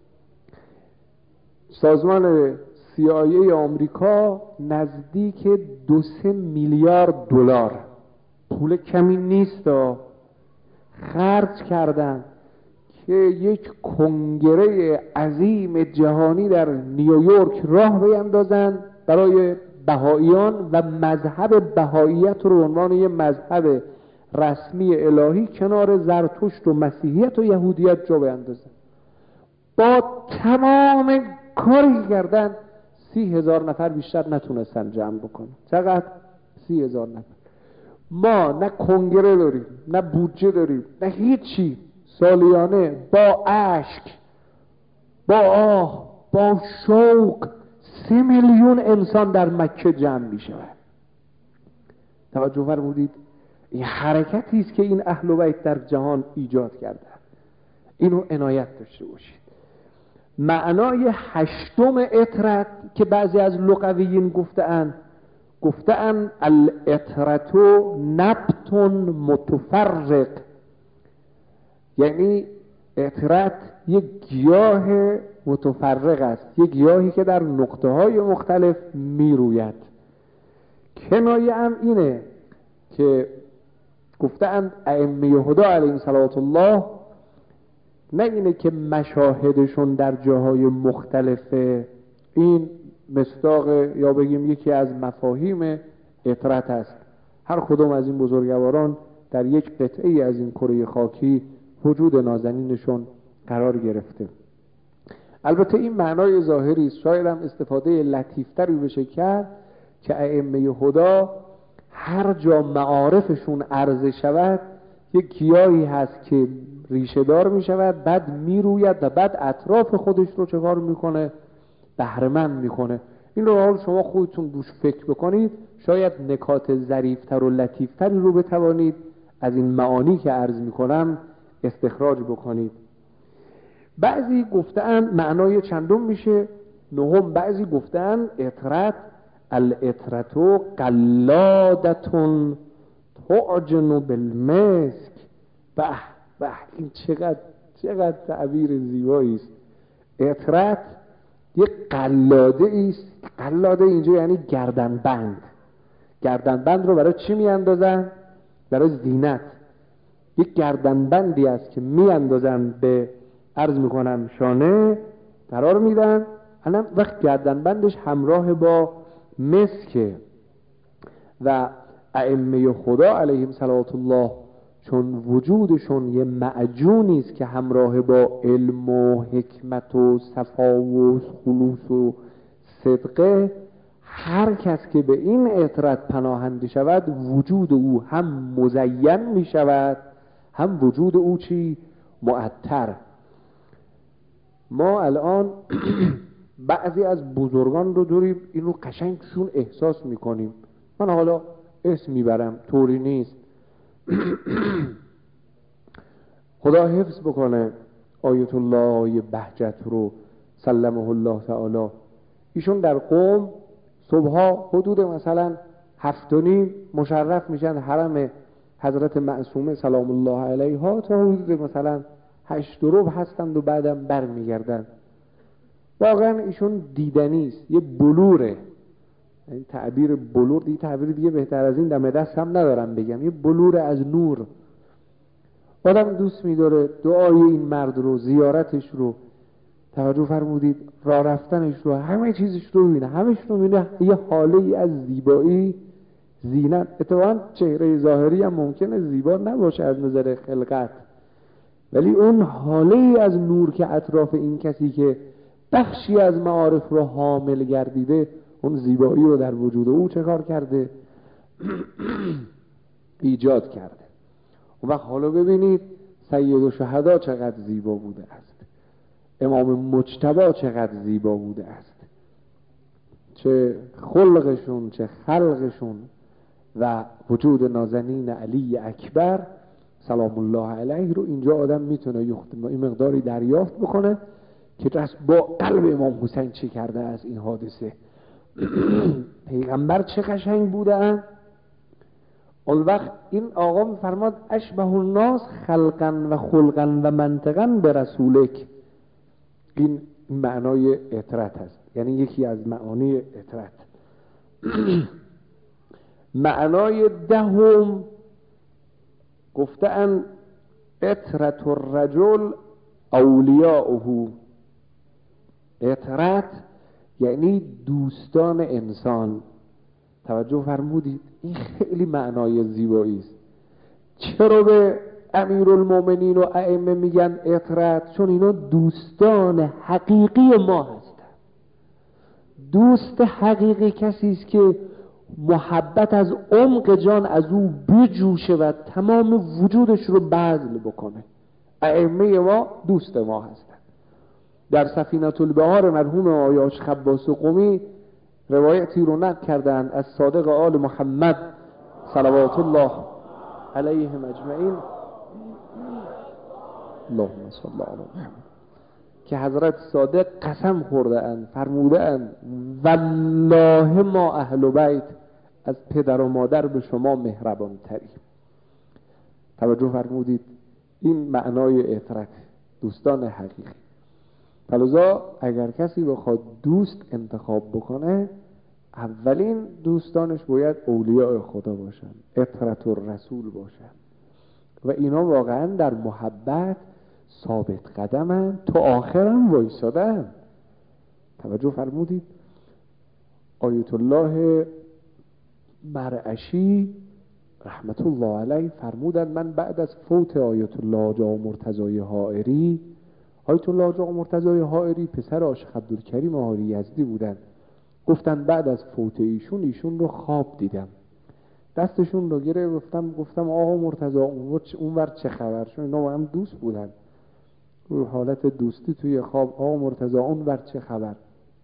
سازمان CIA آمریکا نزدیک 2-3 میلیارد دلار، پول کمی نیست، خرج کردن که یک کنگره عظیم جهانی در نیویورک راه بیندازن برای بهائیان و مذهب بهائیت رو عنوان یک مذهب رسمی الهی کنار زرتشت و مسیحیت و یهودیت جا بیندازن. با تمام کاری کردن 30,000 نفر بیشتر نتونستن جمع بکنن. چقدر؟ 30,000 نفر. ما نه کنگره داریم، نه بودجه داریم، نه هیچی. سالیانه با اشک، با آه، با شوق 3 میلیون انسان در مکه جمع می شود. توجه فرمودید؟ این حرکتی است که این اهل بیت در جهان ایجاد کردند. اینو عنایت داشته باشید. معنای هشتم عطرت که بعضی از لغویین گفتن العطرتو نبت متفرق، یعنی عطرت یک گیاه متفرق است، یک گیاهی که در نقطه‌های مختلف میروید. کنایه هم اینه که گفتند ائمه هدی علیهم صلوات الله، نه اینه که مشاهدشون در جاهای مختلفه، این مصداق یا بگیم یکی از مفاهیم عطرت است. هر کدوم از این بزرگواران در یک قطعه از این کره خاکی وجود نازنینشون قرار گرفته. البته این معنای ظاهری است، شاید هم استفاده لطیفتری بشه کرد که ائمه هدی هر جا معارفشون عرضه شود یک گیاهی هست که ریشه دار می شود، بعد می روید و بعد اطراف خودش رو چه کار میکنه؟ بهره‌مند میکنه. این رو حال شما خودتون روش فکر بکنید، شاید نکات ظریفتر و لطیفتری رو بتوانید از این معانی که عرض میکنم استخراج بکنید. بعضی گفتن معنای چندم میشه نهم. بعضی گفتن عطرت العطرتو قلادتون تعجن بالمسک. به این چقدر تعبیر زیبایی است. عطرت یک قلاده است. قلاده اینجا یعنی گردنبند. گردنبند رو برای چی میاندازن؟ برای زینت. یک گردنبندی است که میاندازن به عرض میکنم شانه قرار میدن. الان وقت گردنبندش همراه با مسکه و ائمه خدا علیهم صلوات الله چون وجودشون یه معجونی است که همراه با علم و حکمت و صفا و خلوص و صدقه، هر کس که به این عطرت پناهنده شود وجود او هم مزین می شود، هم وجود او چی؟ معطر. ما الان بعضی از بزرگان رو داریم، این رو قشنگشون احساس میکنیم. من حالا اسم میبرم، طوری نیست. خدا حفظ بکنه آیت الله بهجت رو سلمه الله تعالی. ایشون در قم صبحها حدود مثلا 7:30 مشرف میشن حرم حضرت معصومه سلام الله علیها تا حدود مثلا 8:15 هستند و بعدم بر میگردن. واقعا ایشون دیدنی است، یه بلوره. این تعبیر بلور، دیگه تعبیر دیگه بهتر از این دم دست هم ندارم بگم. یه بلور از نور. آدم دوست می‌داره دعای این مرد رو، زیارتش رو، توجه فرمودید راه رفتنش رو، همه چیزش رو ببینه، همش رو ببینه. یه حاله از زیبایی، زینت. اتفاقاً چهره ظاهری هم ممکنه زیبا نباشه از نظر خلقت، ولی اون حاله از نور که اطراف این کسی که بخشی از معارف رو حامل گردیده، اون زیبایی رو در وجود او چه کار کرده؟ ایجاد کرده. اون وقت حالا ببینید سید الشهدا چقدر زیبا بوده است، امام مجتبی چقدر زیبا بوده است، چه خلقشون چه خلقشون، و وجود نازنین علی اکبر سلام الله علیه رو اینجا آدم میتونه این مقداری دریافت بکنه که با قلب امام حسین چه کرده از این حادثه. پیغمبر چه قشنگ بودن. اون وقت این آقا میفرماد اشبه الناس خلقا و خلقا و منطقا به رسولک. این معنای عطرت هست، یعنی یکی از معانی عطرت. معنای دهم گفتن عطرت الرجل اولیاؤه. عطرت یعنی دوستان انسان. توجه فرمودید این خیلی معنای زیبایی است. چرا به امیرالمومنین و ائمه میگن عطرت؟ چون اینا دوستان حقیقی ما هستند. دوست حقیقی کسی است که محبت از عمق جان از او بجوشه و تمام وجودش رو بذل بکنه. ائمه ما دوست ما هستند. در سفینة البحار مرحوم آیاش خباس قمی روایتی رو نقل کردند از صادق آل محمد صلوات الله علیهم اجمعین اللهم صل علی محمد، که حضرت صادق قسم خورده اند فرموده اند والله ما اهل بیت از پدر و مادر به شما مهربان تریم. توجه فرمودید، این معنای عطرت دوستان حقیقی. فلذا اگر کسی بخواد دوست انتخاب بکنه، اولین دوستانش باید اولیاء خدا باشن، عطرت الرسول باشن و اینا واقعا در محبت ثابت قدمن، تا آخرم وایسادن. توجه فرمودید، آیت الله مرعشی رحمت الله علیه فرمودند من بعد از فوت آیت الله آقا مرتضی حائری، آیت الله آقا مرتضی حائری پسر عاشق عبدالکریم حائری یزدی بودند، گفتن بعد از فوت ایشون رو خواب دیدم، دستشون رو گرفتم گفتم آقا مرتضی اونور چه خبر؟ چون اینا با هم دوست بودن، رو حالت دوستی توی خواب، آقا مرتضی اونور چه خبر؟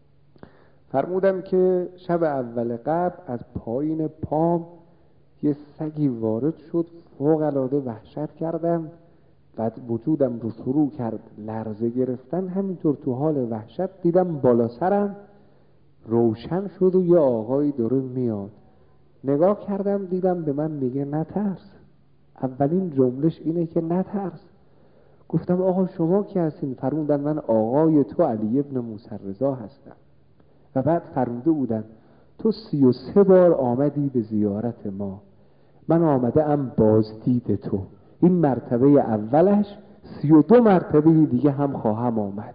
فرمودم که شب اول قبل از پایین پام یه سگی وارد شد، فوق العاده وحشت کردم، بعد وجودم رو شروع کرد لرزه گرفتن، همینطور تو حال وحشت دیدم بالا سرم روشن شد و یه آقایی داره میاد، نگاه کردم دیدم به من میگه نترس. اولین جملش اینه که نترس. گفتم آقا شما کی هستین؟ فرمودن من آقای تو علی ابن موسی رضا هستم. و بعد فرموده بودن تو 33 بار آمدی به زیارت ما، من آمده ام بازدید تو، این مرتبه اولش، 32 مرتبه دیگه هم خواهم آمد.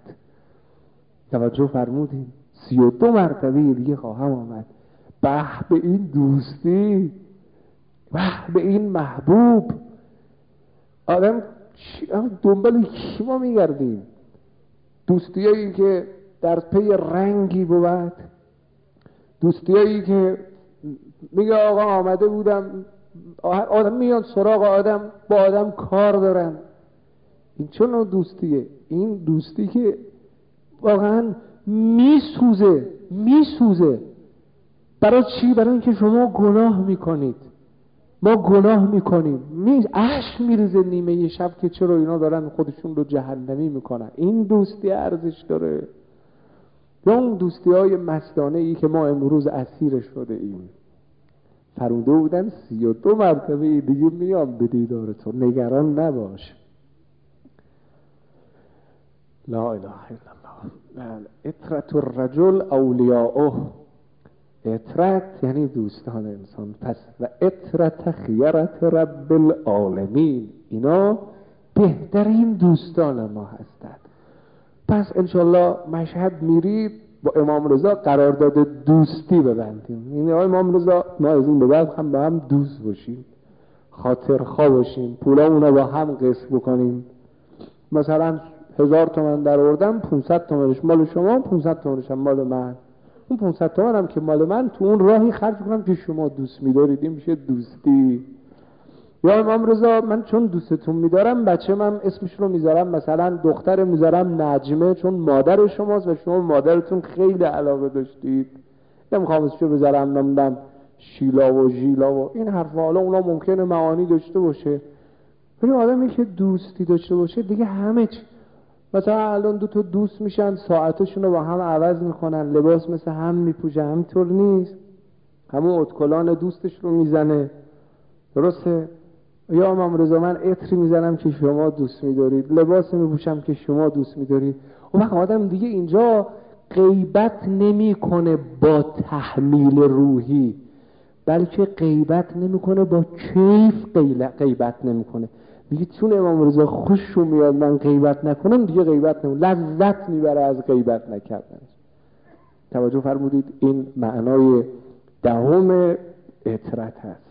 توجه فرمودین، 32 مرتبه دیگه خواهم آمد. به به این دوستی، به به این محبوب. آدم دنبال کی ما میگردیم؟ دوستیایی که در پی رنگی بود، دوستیایی که میگه آقا آمده بودم، آدم میاد سراغ آدم، با آدم کار دارن. این چه نوع دوستیه؟ این دوستی که واقعا میسوزه. برای چی؟ برای اینکه شما گناه میکنید، ما گناه میکنیم، اشک میریزه نیمه یه شب که چرا اینا دارن خودشون رو جهنمی میکنن. این دوستی ارزش داره؟ یا اون دوستی های مستانه ای که ما امروز اسیر شده ایم؟ فرموده بودن 32 مرتبه دیگه میام به دیدار تو، نگران نباش. لا اله الا الله. عطرت الرجل اولیاؤه، عطرت یعنی دوستان انسان. پس و عطرت خیرت رب العالمین، اینا بهترین دوستان ما هستند. پس انشالله مشهد میرید با امام رضا قرارداد دوستی ببندیم. این امام رضا ما از این به بعد هم با هم دوست باشیم، خاطرخواه باشیم، پولامونو با هم قسط بکنیم. مثلا 1000 تومان در آوردم، 500 تومانش مال شما، 500 تومانش هم مال من. اون 500 تومان هم که مال من تو اون راهی خرج کنم که شما دوست می‌دارید، این میشه دوستی. یا امام رضا من چون دوستتون می‌دارم بچه من اسمش رو میذارم مثلا دختر میذارم نجمه، چون مادر شماست و شما مادرتون خیلی علاقه داشتید، نمیخوام اسمشو بذارم نمیدونم شیلا و ژیلا و این حرفا. حالا اونا ممکنه معانی داشته باشه، ولی آدمی که دوستی داشته باشه دیگه همه چی. مثلا الان دو تا دوست میشن، ساعتشون رو با هم عوض میکنن، لباس مثل هم میپوشن، همینطور نیست؟ همون اتکلان دوستش رو میزنه، درسته؟ یا امام رضا من عطری میزنم که شما دوست میدارید، لباس میپوشم که شما دوست میدارید. اون وقت آدم دیگه اینجا غیبت نمیکنه با تحمیل روحی، بلکه غیبت نمیکنه با کیف، غیبت نمیکنه، میگه چون امام رضا خوششو میاد من غیبت نکنم، دیگه غیبت نمیکنم، لذت میبره از غیبت نکردن. توجه فرمودید، این معنای دهم عطرت هست.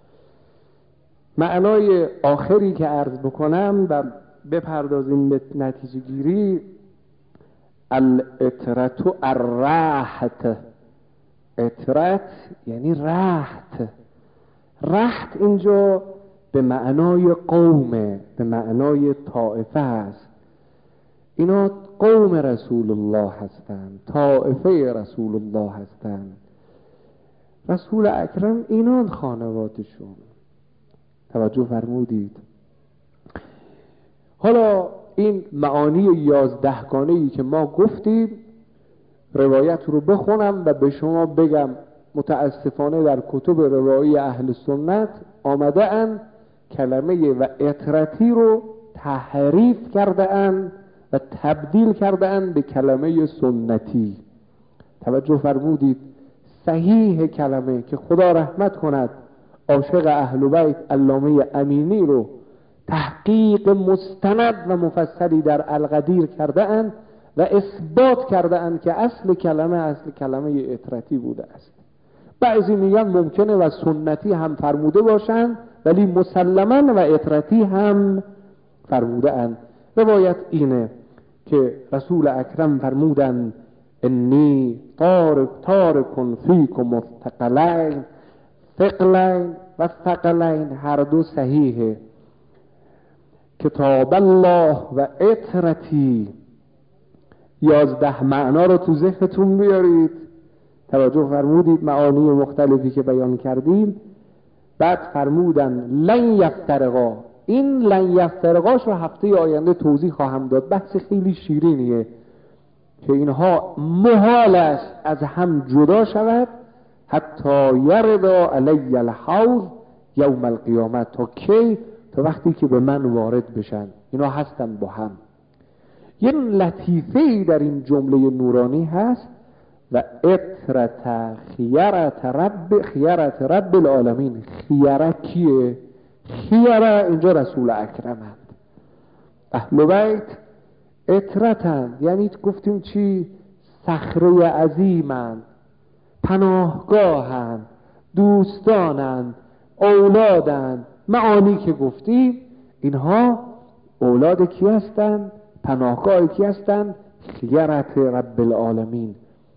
معنای آخری که عرض بکنم و بپردازیم به نتیجه گیری، العطرت الرحت. عطرت یعنی رحت. رحت اینجا به معنای قومه، به معنای طائفه است. اینا قوم رسول الله هستند، طائفه رسول الله هستند. رسول اکرم اینان خانوادشون. توجه فرمودید. حالا این معانی 11 گانه‌ای که ما گفتیم روایت رو بخونم و به شما بگم متاسفانه در کتب روایی اهل سنت آمده اند کلمه و اطرتی رو تحریف کرده اند و تبدیل کرده اند به کلمه سنتی. توجه فرمودید صحیح کلمه که خدا رحمت کند عاشق اهل بیت علامه امینی رو تحقیق مستند و مفصلی در القدیر کرده اند و اثبات کرده اند که اصل کلمه اطرتی بوده است. بعضی میگن ممکنه و سنتی هم فرموده باشند ولی مسلما و اطرتی هم فرموده اند. روایت اینه که رسول اکرم فرمودند انی تارک فیکم الثقلین، ثقلین و ثقلین هر دو صحیحه، کتاب الله و اطرتی. 11 معنا رو تو ذهنتون بیارید، توجه فرمودید معانی مختلفی که بیان کردیم. بعد فرمودن لن یفترقا. این لن یفترقاش رو هفته آینده توضیح خواهم داد، بحث خیلی شیرینیه که اینها محال است از هم جدا شود حتی یردا علی الحوض یوم القیامت. تا کی؟ تا وقتی که به من وارد بشن. اینا هستن با هم. یه لطیفه‌ای در این جمله نورانی هست و اطرت خیرت رب العالمین. خیره کیه؟ خیره اینجا رسول اکرمند، اهل بیت اطرتند، یعنی گفتیم چی؟ صخره عظیمند، پناهگاهند، دوستانند، اولادند. معانی که گفتیم اینها اولاد کی هستند؟ پناهگاه کی هستند؟ خیرت رب العالمین.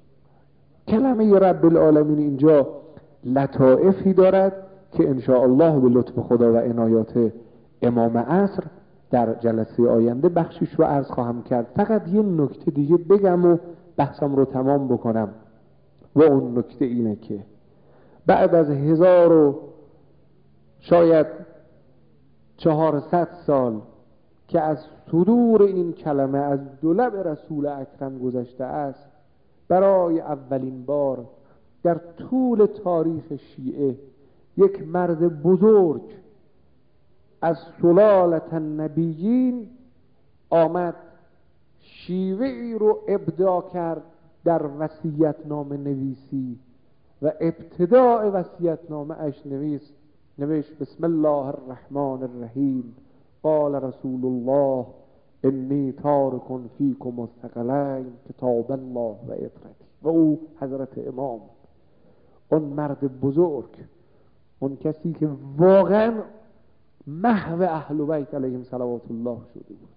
کلمه رب العالمین اینجا لطائفی دارد که انشاءالله به لطف خدا و عنایات امام عصر در جلسه آینده بخشیش رو عرض خواهم کرد. فقط یه نکته دیگه بگم و بحثم رو تمام بکنم و اون نکته اینه که بعد از 1000 و شاید 400 سال که از صدور این کلمه از دو لب رسول اکرم گذشته است، برای اولین بار در طول تاریخ شیعه یک مرد بزرگ از سلالت النبیین آمد شیوهی رو ابداع کرد در وصیت‌نامه نویسی و ابتداء وصیت‌نامه اش نوشت بسم الله الرحمن الرحیم قال رسول الله انی تارک فیکم الثقلین کتاب الله و اطرتی. و او حضرت امام، اون مرد بزرگ، اون کسی که واقعا محو اهل بیت علیهم صلوات الله شده بود.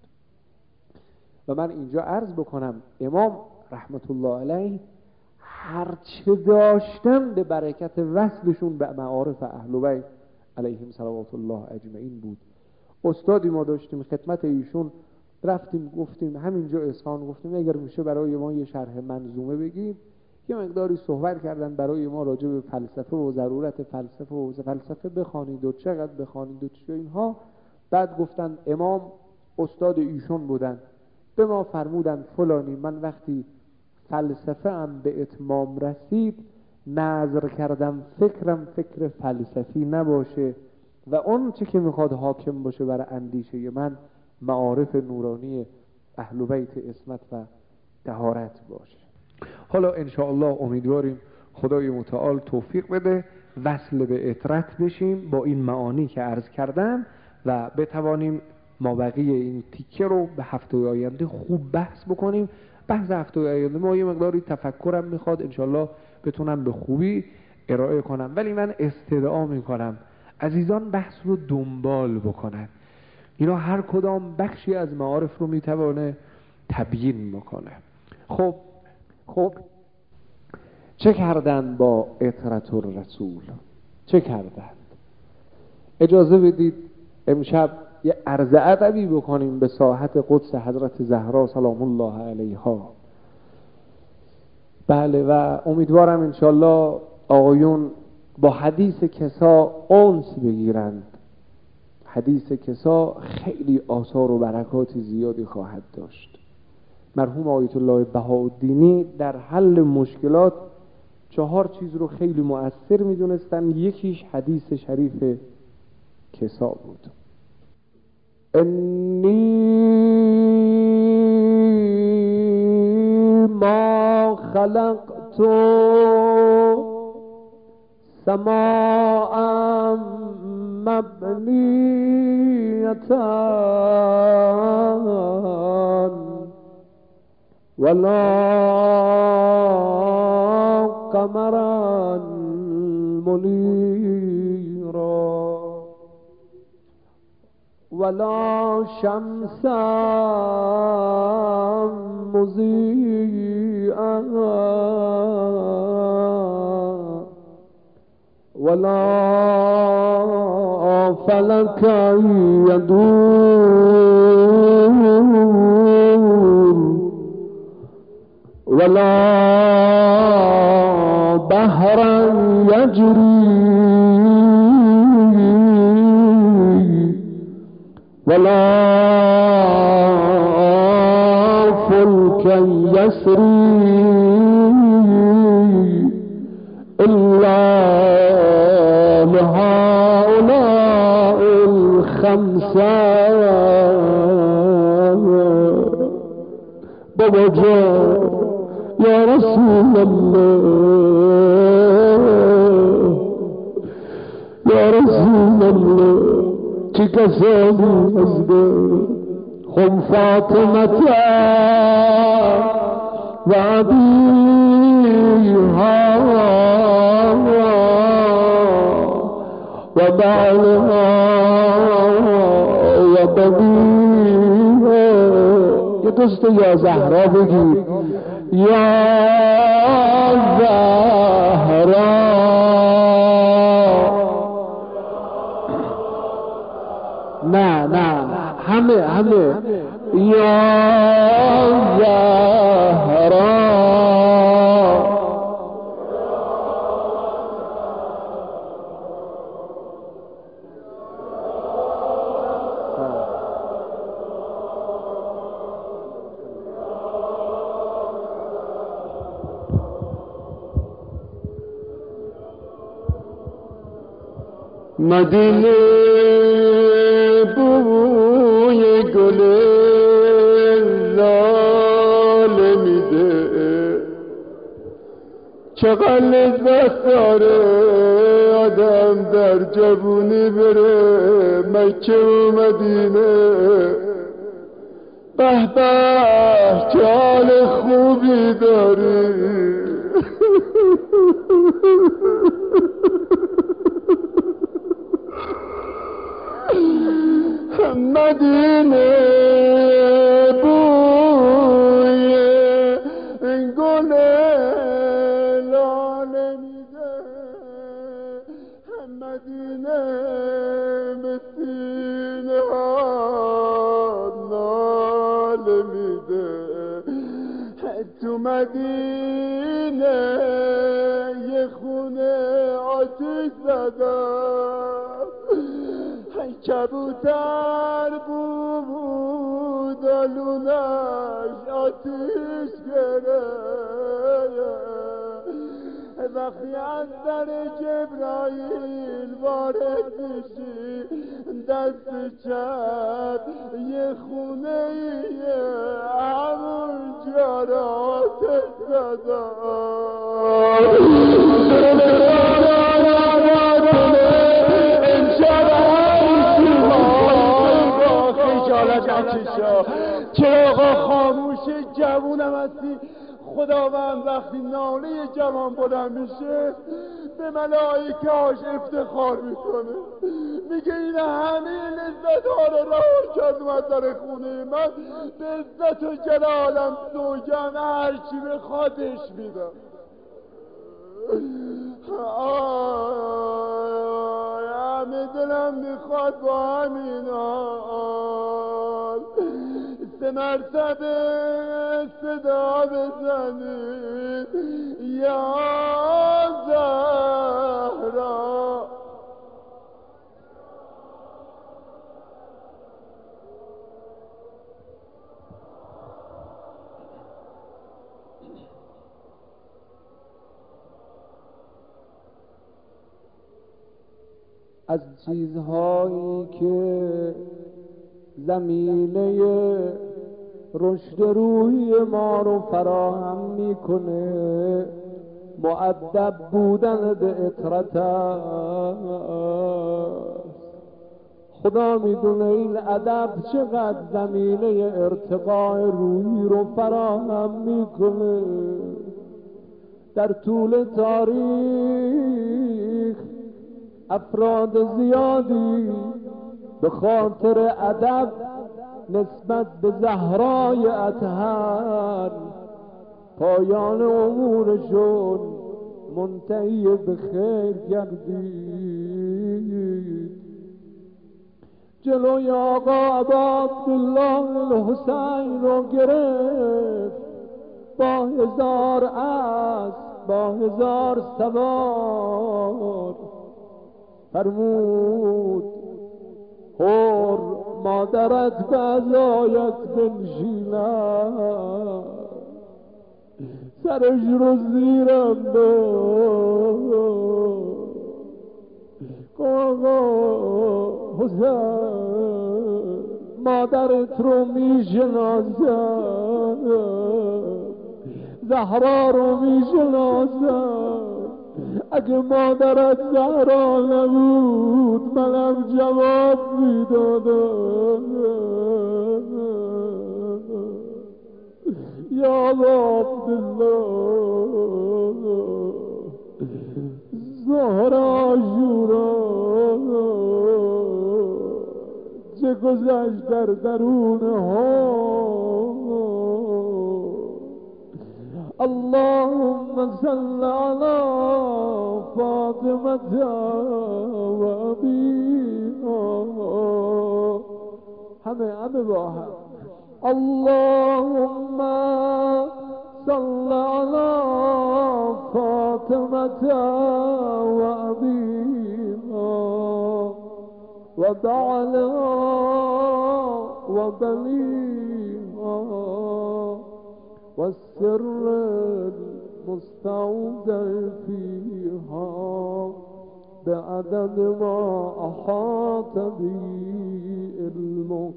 و من اینجا عرض بکنم امام رحمت الله علیه هرچه داشتن به برکت وصلشون به معارف اهل بیت علیهم صلوات الله اجمعین بود. استادی ما داشتیم خدمت ایشون رفتیم گفتیم همینجا اصفهان، گفتیم اگر میشه برای ما یه شرح منظومه بگیم. یه مقداری صحبت کردن برای ما راجع به فلسفه و ضرورت فلسفه بخوانید و چقدر بخوانید و چه اینها. بعد گفتن امام استاد ایشون بودن، به ما فرمودن فلانی من وقتی فلسفه ام به اتمام رسید نظر کردم فکرم فکر فلسفی نباشه و اون چه که میخواد حاکم باشه برای اندیشه من معارف نورانی اهل بیت عصمت و طهارت باشه. حالا انشاءالله امیدواریم خدای متعال توفیق بده وصل به اطرت بشیم با این معانی که عرض کردم و بتوانیم مابقی این تیکه رو به هفته آینده خوب بحث بکنیم. بحث هفته آینده ما یه مقداری تفکرم میخواد، انشاءالله بتونم به خوبی ارائه کنم، ولی من استدعا میکنم عزیزان بحث رو دنبال بکنن. اینا هر کدام بخشی از معارف رو میتوانه تبیین بکنه. خب چه کردن با اطرت الرسول؟ چه کردن؟ اجازه بدید امشب یه عرض ادبی بکنیم به ساحت قدس حضرت زهرا سلام الله علیها. بله و امیدوارم انشالله آقایون با حدیث کسا انس بگیرند. حدیث کسا خیلی آثار و برکات زیادی خواهد داشت. مرحوم آیت الله بهاءالدینی در حل مشکلات 4 چیز رو خیلی مؤثر می‌دونستن. یکیش حدیث شریف کسا بود. انی ما خلقت سماء مبنیتا ولا قمرا منیرا ولا شمسا مضیئا ولا فلكا يدور ولا بحرا يجري ولا فلكا يسري إلا لهؤلاء الخمسة بابا جان يا رسول الله يا رسول الله چه کسانی هستند هم فاطمة و ابیها و بعلها و بنیها. یه دوست یا زهرا بگی یا زهرا. نه همه یا زهرا. مدینه بوی گل لاله میده، چقدر لذت داره آدم در جوونی بره مکه و مدینه. به به چه حال خوبی داری مدینه بوی گل لاله میده، مدینه به سینه ها ناله میده. تو مدینه یه خونه آتش زدن، کبوتر بود آلونش آتیش گرفت. وقتی از در جبرائیل وارد میشی دست چپ یه خونه ایه همون جا را آتش چراغا خاموش جوونم هستی. خداوند وقتی ناله جوان بلند میشه به ملائکه‌اش افتخار میکنه، میگه این همه لذت ها رو رها کرد اومد در خونه من، به عزت و جلالم سوگند هرچی بخوادش میدم. همه دلم میخواد با همین حال 3 مرتبه صدا بزنید یا زهرا. از چیزهایی که زمینه رشد روحی ما رو فراهم میکنه مؤدب بودن به اطرت است. خدا میدونه این ادب چقدر زمینه ارتقاء روحی رو فراهم میکنه. در طول تاریخ افراد زیادی به خاطر ادب نسبت به زهرای اطهر پایان امورشون منتهی به خیر گردید. جلوی آقا ابا عبدالله الحسین رو گرفت، با 1000 اسب، با 1000 سوار فرمود هر مادرت به عزایت بنشیند، سرش رو زیرم آقا حسین مادرت رو میشناسم، زهرا رو میشناسم، اگه مادرت زهرا نبود منم جواب میدادم. یا عبدالله زهرا شورا چه گذشت در درون ها. اللهم صل على فاطمة و ابیها، همه با هم. اللهم صل على فاطمة و ابیها و بعلها و بنیها والسر المستودع فيها بعدد ما أحاط به علمك.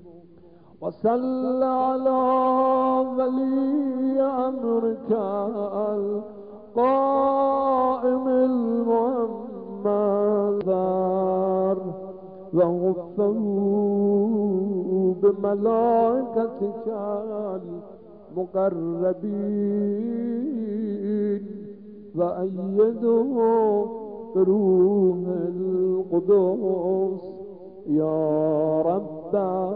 وصل على ولي أمرك القائم المؤمر وغفه بملائكتك المقربين وأيده بروح القدس يا رب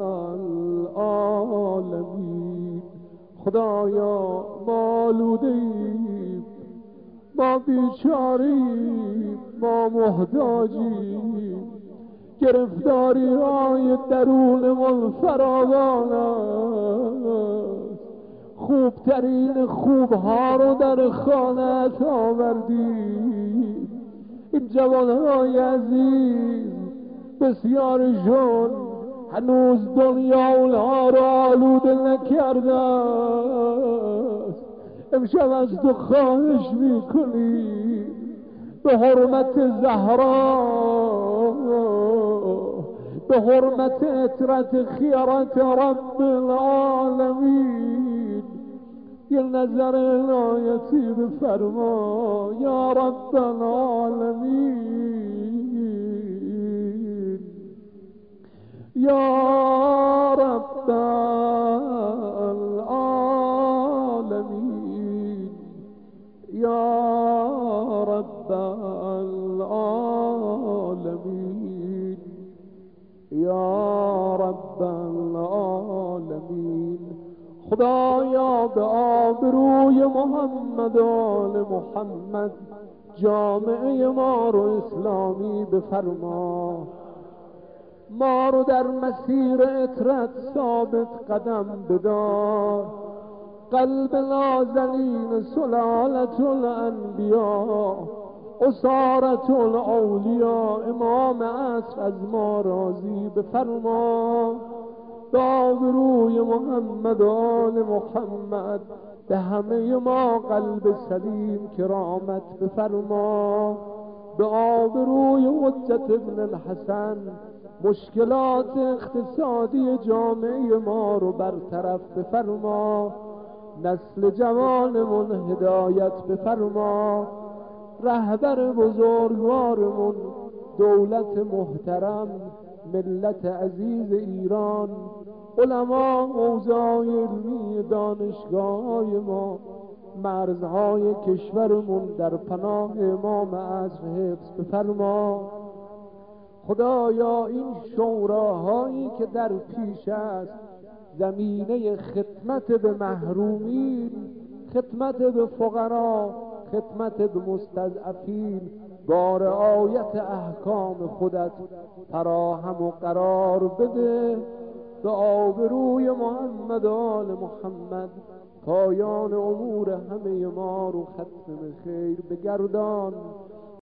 العالمين. خدایا ما آلوده‌ایم، ما بیچاریم، ما محتاجیم، گرفتاری های درونمان فراوان است. خوبترین خوبها رو در خانه‌ات آوردیم. این جوانهای عزیز بسیارشون هنوز دنیا اونها رو آلوده نکرده است. امشب از تو خواهش میکنی به حرمت زهرا، به حرمت عطرت خیرت رب العالمین یه نظر عنایتی بفرما یا رب العالمین، یا رب العالمین، یا رب العالمین، یا رب العالمین. خدایا به آبروی محمد و آل محمد جامعه ما رو اسلامی بفرما، ما رو در مسیر اطرت ثابت قدم بدار. قلب نازنین سلالت الانبیاء اسارت الاولیاء امام عصر از ما راضی بفرما. به آبروی محمد و آل محمد به همه ما قلب سلیم کرامت بفرما. به آبروی حجت ابن الحسن مشکلات اقتصادی جامعه ما رو برطرف بفرما، نسل جوانمون هدایت بفرما، رهبر بزرگوارمون دولت محترم، ملت عزیز ایران، علما، اوضاع علمی دانشگاه‌های ما، مرزهای کشورمون در پناه امام عصر حفظ بفرما. خدایا این شوراهایی که در پیش است زمینه خدمت به محرومین، خدمت به فقرا، خدمت به مستضعفین با رعایت احکام خودت فراهم و قرار بده. به آبروی محمد و آل محمد پایان امور همه ما رو ختم خیر بگردان.